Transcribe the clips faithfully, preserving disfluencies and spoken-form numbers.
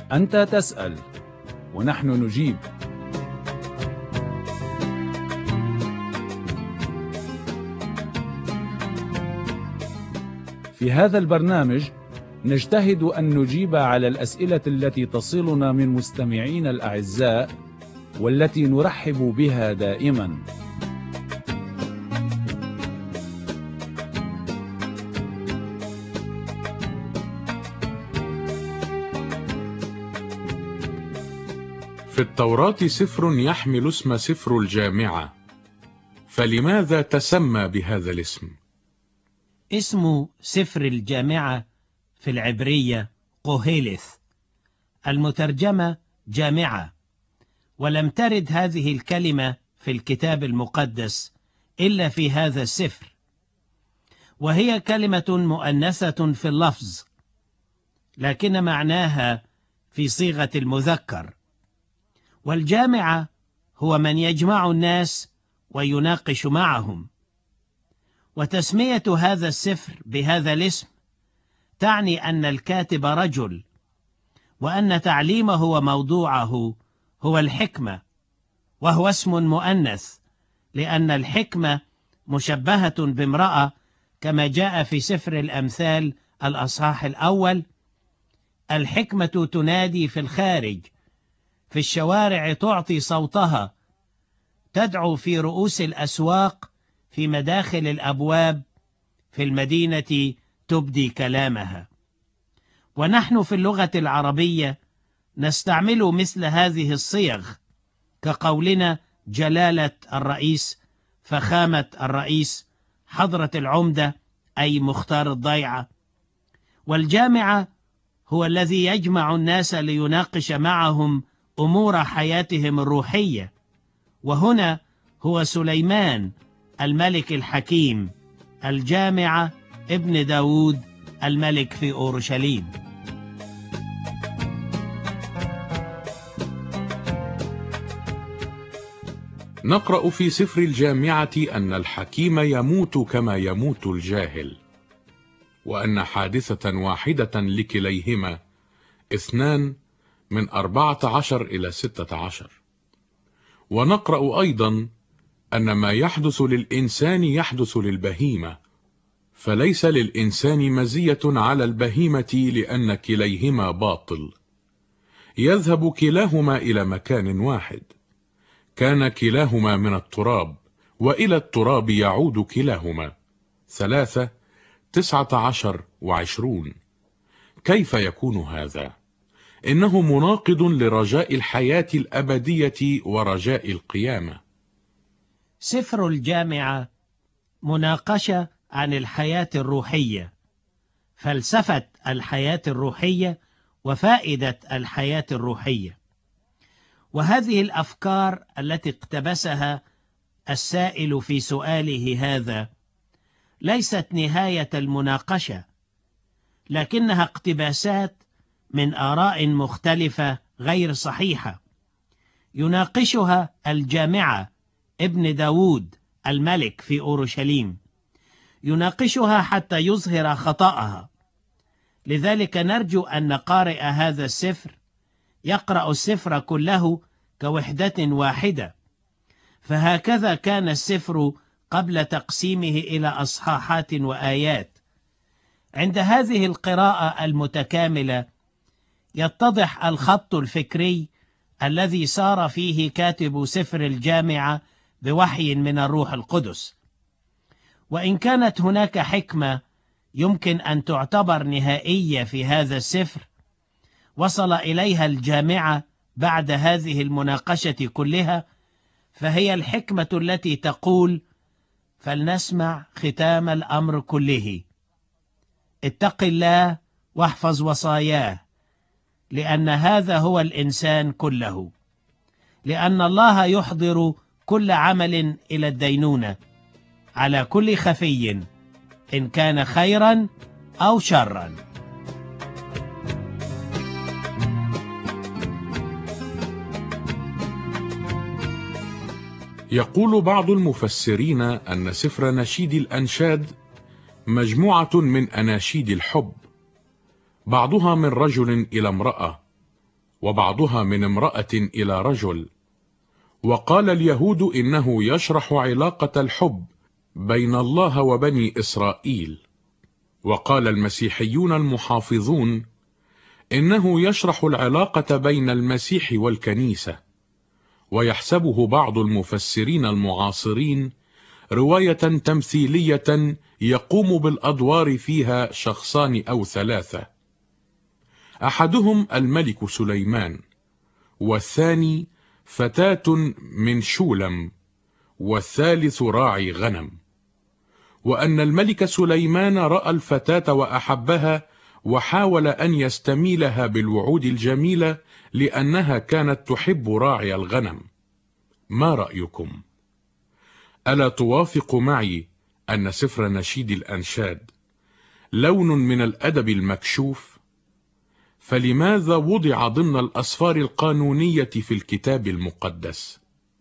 أنت تسأل ونحن نجيب. في هذا البرنامج نجتهد أن نجيب على الأسئلة التي تصلنا من مستمعين الأعزاء والتي نرحب بها دائما. في التوراة سفر يحمل اسم سفر الجامعة، فلماذا تسمى بهذا الاسم؟ اسم سفر الجامعة في العبرية قوهيلث، المترجمة جامعة، ولم ترد هذه الكلمة في الكتاب المقدس إلا في هذا السفر، وهي كلمة مؤنثة في اللفظ لكن معناها في صيغة المذكر. والجامعة هو من يجمع الناس ويناقش معهم. وتسمية هذا السفر بهذا الاسم تعني أن الكاتب رجل، وأن تعليمه وموضوعه هو الحكمة، وهو اسم مؤنث لأن الحكمة مشبهة بامرأة كما جاء في سفر الأمثال الأصحاح الأول: الحكمة تنادي في الخارج، في الشوارع تعطي صوتها، تدعو في رؤوس الأسواق، في مداخل الأبواب، في المدينة تبدي كلامها. ونحن في اللغة العربية نستعمل مثل هذه الصيغ كقولنا جلالة الرئيس، فخامة الرئيس، حضرة العمدة أي مختار الضيعة. والجامعة هو الذي يجمع الناس ليناقش معهم أمور حياتهم الروحية، وهنا هو سليمان الملك الحكيم، الجامعة ابن داود الملك في أورشليم. نقرأ في سفر الجامعة أن الحكيم يموت كما يموت الجاهل، وأن حادثة واحدة لكليهما اثنان من أربعة عشر إلى ستة عشر. ونقرأ أيضا أن ما يحدث للإنسان يحدث للبهيمة، فليس للإنسان مزية على البهيمة لأن كليهما باطل. يذهب كلاهما إلى مكان واحد، كان كلاهما من التراب وإلى التراب يعود كلاهما. ثلاثة تسعة عشر وعشرون. كيف يكون هذا؟ إنه مناقض لرجاء الحياة الأبدية ورجاء القيامة. سفر الجامعة مناقشة عن الحياة الروحية، فلسفة الحياة الروحية وفائدة الحياة الروحية. وهذه الأفكار التي اقتبسها السائل في سؤاله هذا ليست نهاية المناقشة، لكنها اقتباسات من آراء مختلفة غير صحيحة يناقشها الجامعة ابن داود الملك في أورشليم، يناقشها حتى يظهر خطأها. لذلك نرجو أن قارئ هذا السفر يقرأ السفر كله كوحدة واحدة، فهكذا كان السفر قبل تقسيمه إلى أصحاحات وآيات. عند هذه القراءة المتكاملة يتضح الخط الفكري الذي سار فيه كاتب سفر الجامعة بوحي من الروح القدس. وإن كانت هناك حكمة يمكن أن تعتبر نهائية في هذا السفر، وصل إليها الجامعة بعد هذه المناقشة كلها، فهي الحكمة التي تقول: فلنسمع ختام الأمر كله، اتق الله واحفظ وصاياه، لأن هذا هو الإنسان كله، لأن الله يحضر كل عمل إلى الدينونة على كل خفي، إن كان خيرا أو شرا. يقول بعض المفسرين أن سفر نشيد الأنشاد مجموعة من أناشيد الحب، بعضها من رجل إلى امرأة، وبعضها من امرأة إلى رجل. وقال اليهود إنه يشرح علاقة الحب بين الله وبني إسرائيل، وقال المسيحيون المحافظون إنه يشرح العلاقة بين المسيح والكنيسة. ويحسبه بعض المفسرين المعاصرين رواية تمثيلية يقوم بالأدوار فيها شخصان أو ثلاثة، أحدهم الملك سليمان، والثاني فتاة من شولم، والثالث راعي غنم. وأن الملك سليمان رأى الفتاة وأحبها، وحاول أن يستميلها بالوعود الجميلة لأنها كانت تحب راعي الغنم. ما رأيكم؟ ألا توافق معي أن سفر نشيد الأنشاد لون من الأدب المكشوف؟ فلماذا وضع ضمن الأسفار القانونية في الكتاب المقدس؟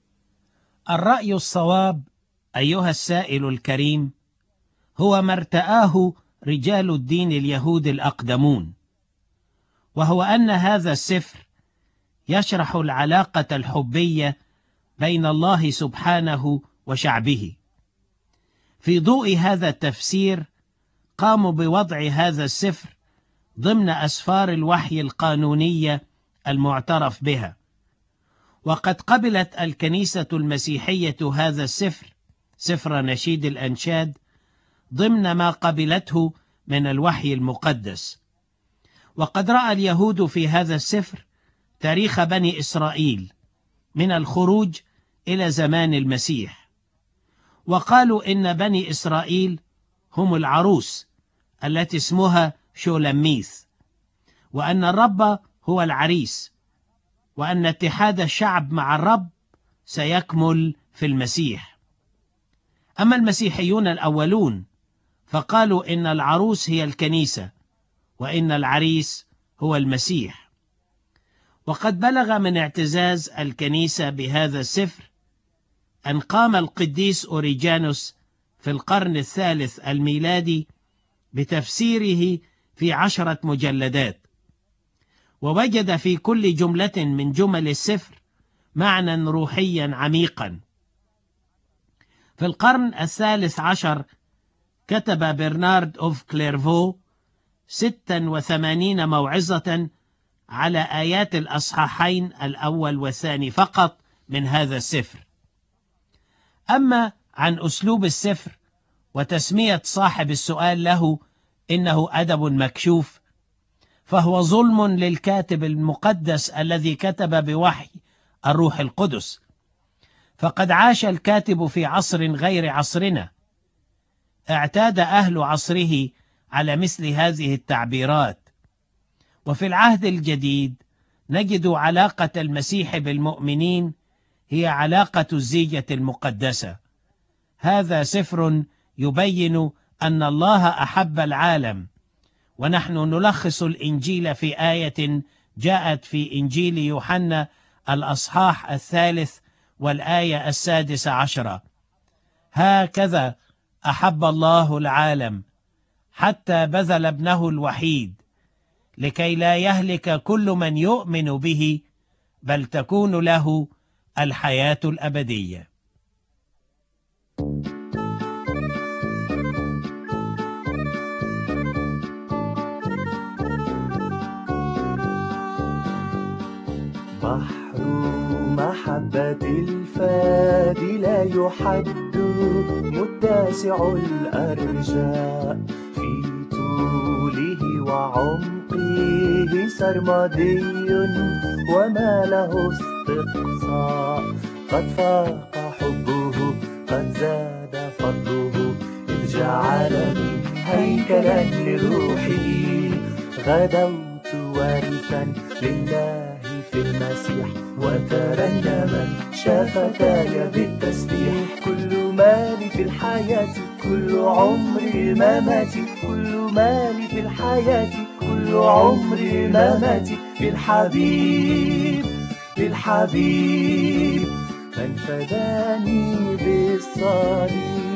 الرأي الصواب أيها السائل الكريم هو ما ارتآه رجال الدين اليهود الأقدمون، وهو أن هذا السفر يشرح العلاقة الحبية بين الله سبحانه وشعبه. في ضوء هذا التفسير قاموا بوضع هذا السفر ضمن أسفار الوحي القانونية المعترف بها. وقد قبلت الكنيسة المسيحية هذا السفر، سفر نشيد الأنشاد، ضمن ما قبلته من الوحي المقدس. وقد رأى اليهود في هذا السفر تاريخ بني إسرائيل من الخروج إلى زمان المسيح، وقالوا إن بني إسرائيل هم العروس التي اسمها شولميث، وأن الرب هو العريس، وأن اتحاد الشعب مع الرب سيكمل في المسيح. أما المسيحيون الأولون فقالوا إن العروس هي الكنيسة، وإن العريس هو المسيح. وقد بلغ من اعتزاز الكنيسة بهذا السفر أن قام القديس أوريجانوس في القرن الثالث الميلادي بتفسيره في عشرة مجلدات، ووجد في كل جملة من جمل السفر معنى روحيا عميقا. في القرن الثالث عشر كتب برنارد أوف كليرفو ستة وثمانين موعظة على آيات الأصحاحين الأول والثاني فقط من هذا السفر. أما عن أسلوب السفر وتسمية صاحب السؤال له إنه أدب مكشوف، فهو ظلم للكاتب المقدس الذي كتب بوحي الروح القدس، فقد عاش الكاتب في عصر غير عصرنا. اعتاد أهل عصره على مثل هذه التعبيرات. وفي العهد الجديد نجد علاقة المسيح بالمؤمنين هي علاقة الزيجة المقدسة. هذا سفر يبين أن الله أحب العالم، ونحن نلخص الإنجيل في آية جاءت في إنجيل يوحنا الأصحاح الثالث والآية السادسة عشرة: هكذا أحب الله العالم حتى بذل ابنه الوحيد لكي لا يهلك كل من يؤمن به، بل تكون له الحياة الأبدية. بحر محبة الفادي لا يحد، متسع الأرجاء في طوله وعمقه سرمدي، وما له استقصاء. قد فاق حبه، قد زاد فضله، إذ جعلني هيكلا لروحه. غدوت وارثا لله في المسيح، وترنمت شفتاي بالتسبيح. كل مالي في الحياة، كل عمري مماتي، كل مالي في الحياة، كل عمري مماتي، بالحبيب بالحبيب من فداني بالصليب.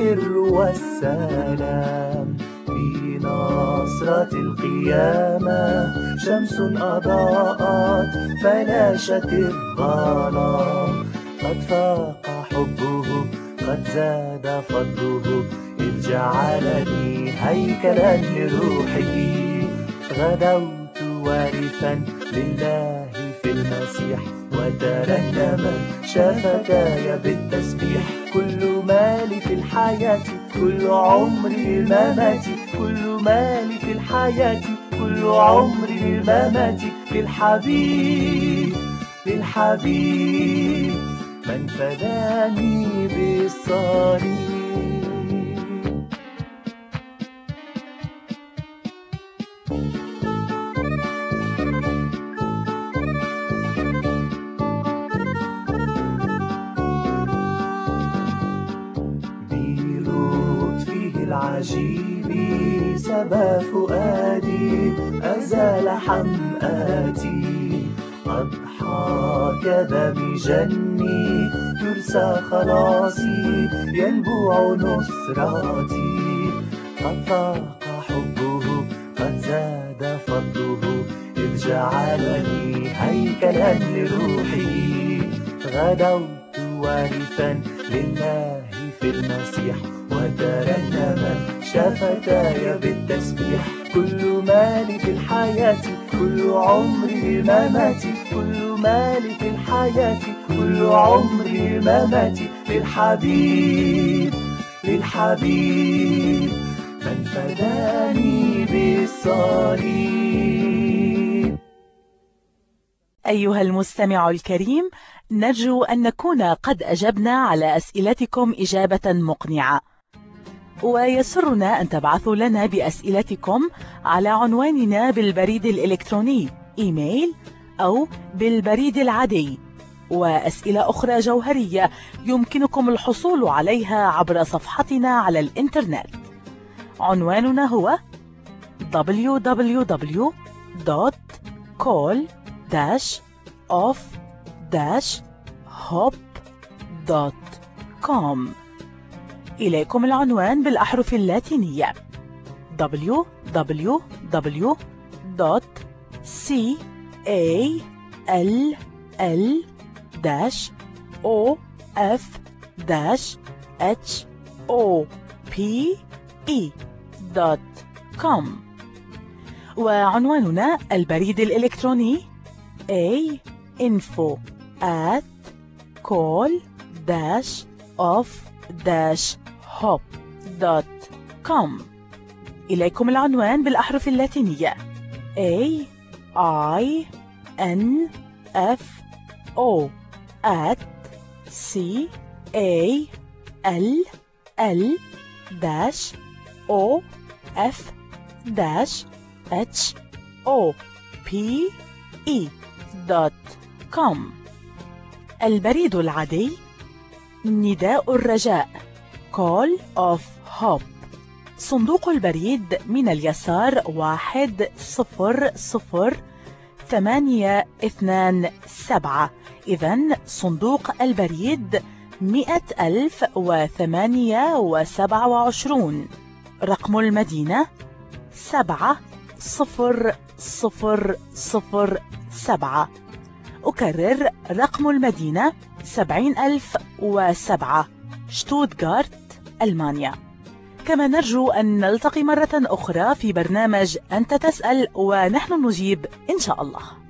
البر والسلام. في نصرة القيامة شمس أضاءت فلاشت الظلام. قد فاق حبه قد زاد فضله إذ جعلني هيكلا لروحه. غدوت وارثا لله في المسيح وترنما شفتاي بالتسبيح. كل مالي في الحياة كل عمري مماتي، كل مالي في الحياة كل عمري مماتي للحبيب للحبيب من فداني بالصليب. العجيب سبى فؤادي أزال حمآتي. أضحى كدم جني ترسى خلاصي ينبوع نصراتي. قد فاق حبه قد زاد فضله إذ جعلني هيكلا لروحه. غدوت وارثا لله في المسيح وترنما شفتاي بالتسبيح. كل مالي في الحياة كل عمري مماتي، كل مالي في الحياة كل عمري مماتي للحبيب للحبيب من فداني بالصليب. أيها المستمع الكريم، نرجو أن نكون قد أجبنا على أسئلتكم إجابة مقنعة، ويسرنا أن تبعثوا لنا بأسئلتكم على عنواننا بالبريد الإلكتروني إيميل أو بالبريد العادي. وأسئلة أخرى جوهرية يمكنكم الحصول عليها عبر صفحتنا على الإنترنت. عنواننا هو دبليو دبليو دبليو دوت كول داش أوف داش هوب دوت كوم. إليكم العنوان بالأحرف اللاتينية دبليو دبليو دبليو دوت كول دوت كوم. وعنواننا البريد الإلكتروني a info at call dash off dash hop دوت كوم. إليكم العنوان بالأحرف اللاتينية A I N F O at C A L L dash O F dash H O P E دوت كوم. البريد العادي نداء الرجاء Call of Hope. صندوق البريد من اليسار واحد صفر صفر ثمانية اثنان سبعة. إذن صندوق البريد مئة ألف وثمانية وسبعة وعشرون. رقم المدينة سبعة صفر صفر صفر سبعة. أكرر رقم المدينة سبعين ألف وسبعة، شتوتغارت، ألمانيا. كما نرجو أن نلتقي مرة أخرى في برنامج أنت تسأل ونحن نجيب إن شاء الله.